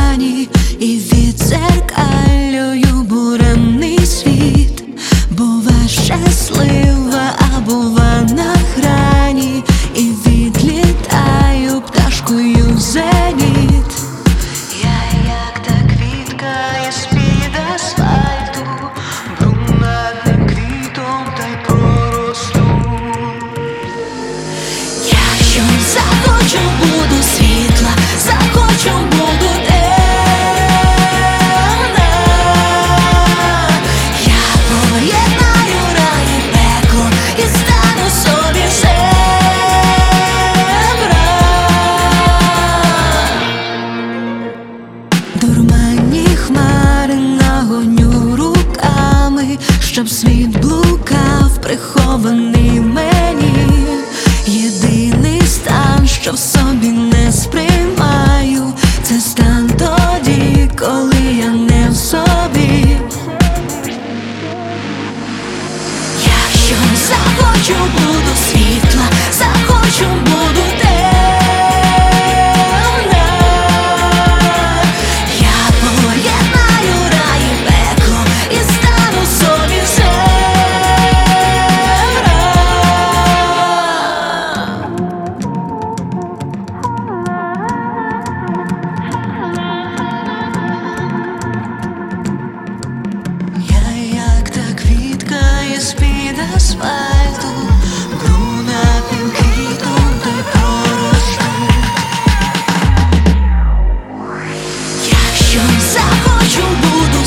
грані і віддзеркалюю буремний світ. Бува щаслива, а бува на грані, і відлітаю пташкою в зеніт. Я як та квітка із-під асфальту, брунатним квітом та й проросту. Якщо захочу, буду світла, захочу, буду темна. Я поєднаю рай і пекло і стану собі зебра. Дурманні хмари нагоню руками, щоб світ блукав прихований мені. Єдиний стан, що в собі не сприймаю, це стан тоді, коли я не в собі. Якщо захочу, буду світла, захочу, буду темна. Я поєднаю рай і пекло і стану собі зебра. Я як та квітка із-під асфальту, брунатним квітом та й проросту. Якщо захочу, буду